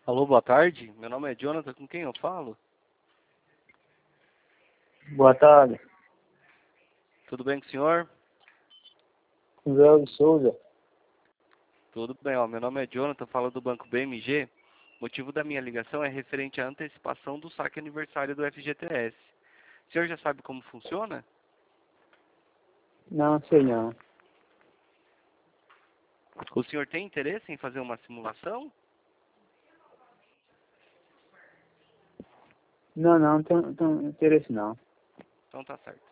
Alô, boa tarde. Meu nome é Jonathan, com quem eu falo? Boa tarde, Tudo bem com o senhor? José de Souza. Tudo bem, ó. Meu nome é Jonathan, falo do Banco BMG. O motivo da minha ligação é referente à antecipação do saque aniversário do FGTS. O senhor já sabe como funciona? Não, sei não. O senhor tem interesse em fazer uma simulação? Não tenho interesse não. Então tá certo.